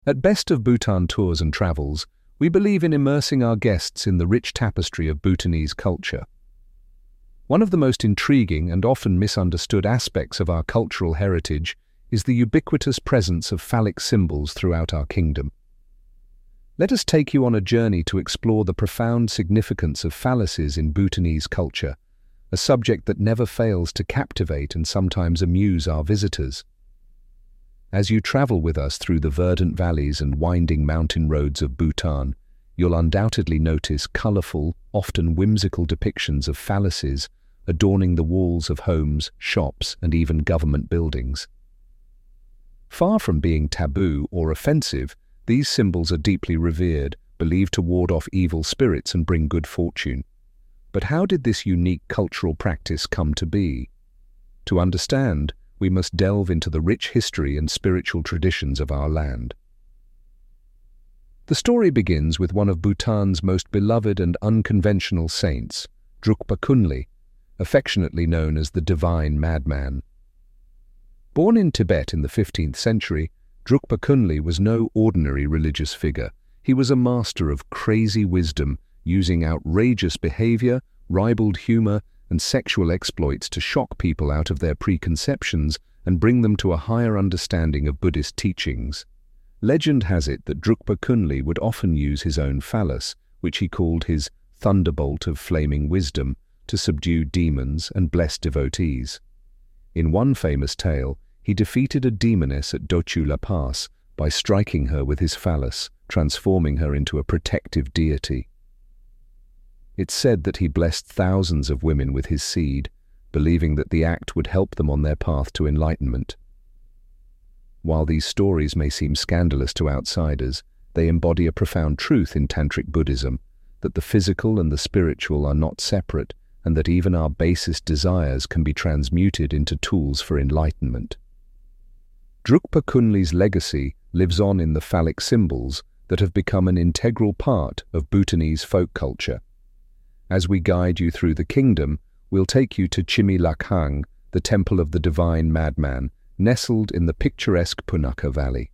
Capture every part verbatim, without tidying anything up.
At Best of Bhutan Tours and Travels, we believe in immersing our guests in the rich tapestry of Bhutanese culture. One of the most intriguing and often misunderstood aspects of our cultural heritage is the ubiquitous presence of phallic symbols throughout our kingdom. Let us take you on a journey to explore the profound significance of phalluses in Bhutanese culture, a subject that never fails to captivate and sometimes amuse our visitors. As you travel with us through the verdant valleys and winding mountain roads of Bhutan, you'll undoubtedly notice colorful, often whimsical depictions of phalluses adorning the walls of homes, shops, and even government buildings. Far from being taboo or offensive, these symbols are deeply revered, believed to ward off evil spirits and bring good fortune. But how did this unique cultural practice come to be? To understand, we must delve into the rich history and spiritual traditions of our land. The story begins with one of Bhutan's most beloved and unconventional saints, Drukpa Kunli, affectionately known as the Divine Madman. Born in Tibet in the fifteenth century, Drukpa Kunli was no ordinary religious figure. He was a master of crazy wisdom, using outrageous behavior, ribald humor, and sexual exploits to shock people out of their preconceptions and bring them to a higher understanding of Buddhist teachings. Legend has it that Drukpa Kunli would often use his own phallus, which he called his thunderbolt of flaming wisdom, to subdue demons and bless devotees. In one famous tale, he defeated a demoness at Dochu La Pass by striking her with his phallus, transforming her into a protective deity. It's said that he blessed thousands of women with his seed, believing that the act would help them on their path to enlightenment. While these stories may seem scandalous to outsiders, they embody a profound truth in Tantric Buddhism, that the physical and the spiritual are not separate, and that even our basest desires can be transmuted into tools for enlightenment. Drukpa Kunli's legacy lives on in the phallic symbols that have become an integral part of Bhutanese folk culture. As we guide you through the kingdom, we'll take you to Chimi Lakhang, the temple of the Divine Madman, nestled in the picturesque Punakha Valley.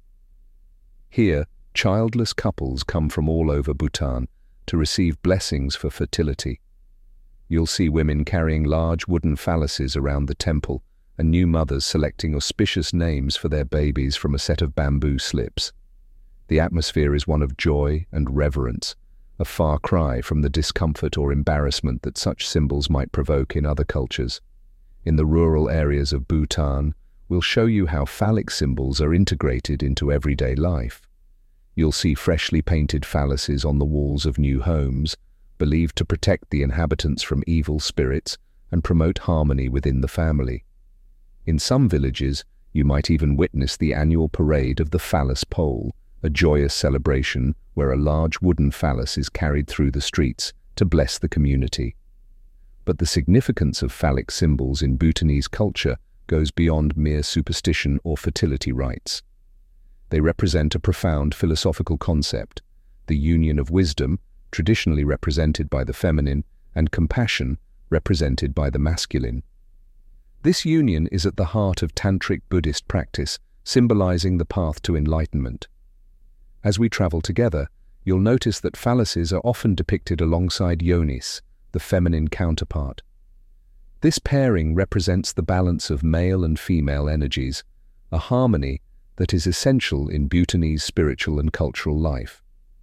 Here, childless couples come from all over Bhutan to receive blessings for fertility. You'll see women carrying large wooden phalluses around the temple, and new mothers selecting auspicious names for their babies from a set of bamboo slips. The atmosphere is one of joy and reverence, a far cry from the discomfort or embarrassment that such symbols might provoke in other cultures. In the rural areas of Bhutan, we'll show you how phallic symbols are integrated into everyday life. You'll see freshly painted phalluses on the walls of new homes, believed to protect the inhabitants from evil spirits and promote harmony within the family. In some villages, you might even witness the annual parade of the phallus pole, a joyous celebration where a large wooden phallus is carried through the streets to bless the community. But the significance of phallic symbols in Bhutanese culture goes beyond mere superstition or fertility rites. They represent a profound philosophical concept, the union of wisdom, traditionally represented by the feminine, and compassion, represented by the masculine. This union is at the heart of Tantric Buddhist practice, symbolizing the path to enlightenment. As we travel together, you'll notice that phalluses are often depicted alongside yonis, the feminine counterpart. This pairing represents the balance of male and female energies, a harmony that is essential in Bhutanese spiritual and cultural life.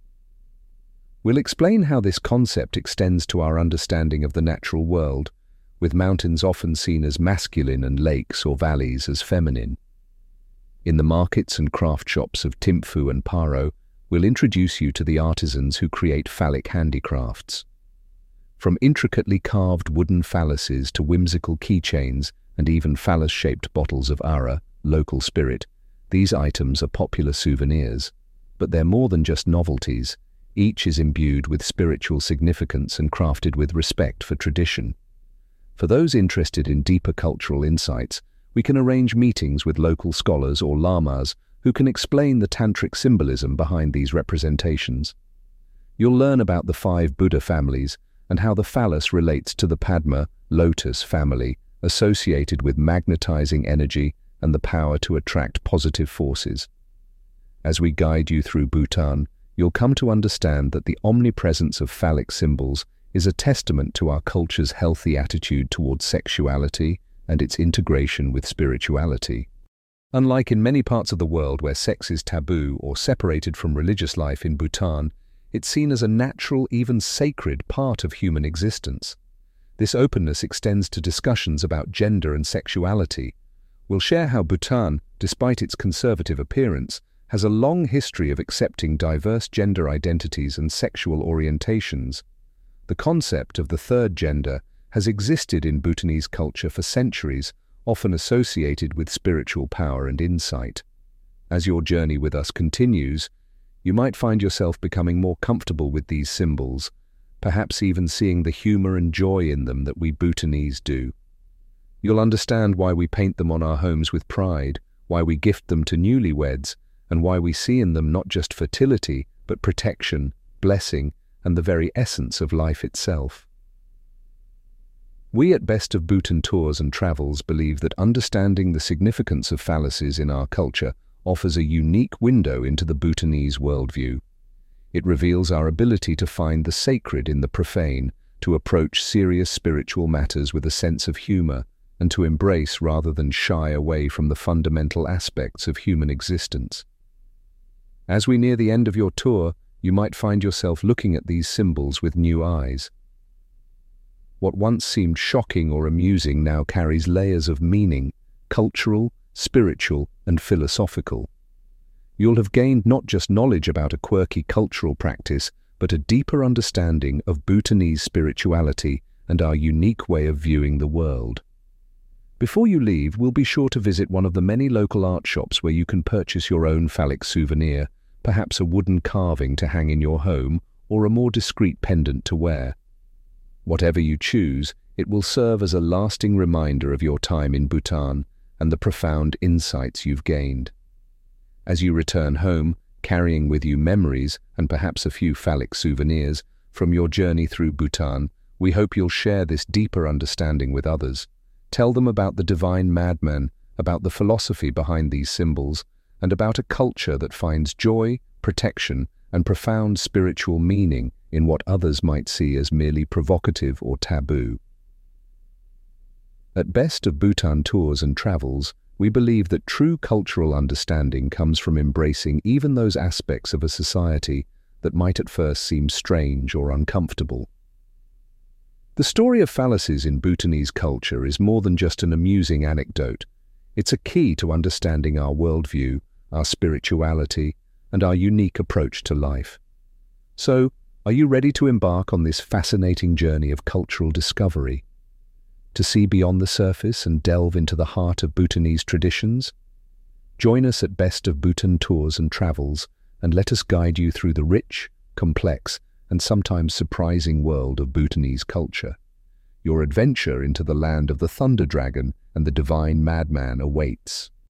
We'll explain how this concept extends to our understanding of the natural world, with mountains often seen as masculine and lakes or valleys as feminine. In the markets and craft shops of Thimphu and Paro, we'll introduce you to the artisans who create phallic handicrafts. From intricately carved wooden phalluses to whimsical keychains and even phallus-shaped bottles of Ara, local spirit, these items are popular souvenirs. But they're more than just novelties. Each is imbued with spiritual significance and crafted with respect for tradition. For those interested in deeper cultural insights, we can arrange meetings with local scholars or lamas who can explain the tantric symbolism behind these representations. You'll learn about the five Buddha families and how the phallus relates to the Padma, lotus family, associated with magnetizing energy and the power to attract positive forces. As we guide you through Bhutan, you'll come to understand that the omnipresence of phallic symbols is a testament to our culture's healthy attitude towards sexuality and its integration with spirituality. Unlike in many parts of the world where sex is taboo or separated from religious life, in Bhutan, it's seen as a natural, even sacred part of human existence. This openness extends to discussions about gender and sexuality. We'll share how Bhutan, despite its conservative appearance, has a long history of accepting diverse gender identities and sexual orientations. The concept of the third gender has existed in Bhutanese culture for centuries, often associated with spiritual power and insight. As your journey with us continues, you might find yourself becoming more comfortable with these symbols, perhaps even seeing the humor and joy in them that we Bhutanese do. You'll understand why we paint them on our homes with pride, why we gift them to newlyweds, and why we see in them not just fertility, but protection, blessing, and the very essence of life itself. We at Best of Bhutan Tours and Travels believe that understanding the significance of phalluses in our culture offers a unique window into the Bhutanese worldview. It reveals our ability to find the sacred in the profane, to approach serious spiritual matters with a sense of humor, and to embrace rather than shy away from the fundamental aspects of human existence. As we near the end of your tour, you might find yourself looking at these symbols with new eyes. What once seemed shocking or amusing now carries layers of meaning, cultural, spiritual, and philosophical. You'll have gained not just knowledge about a quirky cultural practice, but a deeper understanding of Bhutanese spirituality and our unique way of viewing the world. Before you leave, we'll be sure to visit one of the many local art shops where you can purchase your own phallic souvenir, perhaps a wooden carving to hang in your home or a more discreet pendant to wear. Whatever you choose, it will serve as a lasting reminder of your time in Bhutan and the profound insights you've gained. As you return home, carrying with you memories and perhaps a few phallic souvenirs from your journey through Bhutan, we hope you'll share this deeper understanding with others. Tell them about the divine madman, about the philosophy behind these symbols, and about a culture that finds joy, protection, and profound spiritual meaning in what others might see as merely provocative or taboo. At Best of Bhutan Tours and Travels, we believe that true cultural understanding comes from embracing even those aspects of a society that might at first seem strange or uncomfortable. The story of phalluses in Bhutanese culture is more than just an amusing anecdote. It's a key to understanding our worldview, our spirituality, and our unique approach to life. So, are you ready to embark on this fascinating journey of cultural discovery? To see beyond the surface and delve into the heart of Bhutanese traditions? Join us at Best of Bhutan Tours and Travels, and let us guide you through the rich, complex, and sometimes surprising world of Bhutanese culture. Your adventure into the land of the Thunder Dragon and the Divine Madman awaits.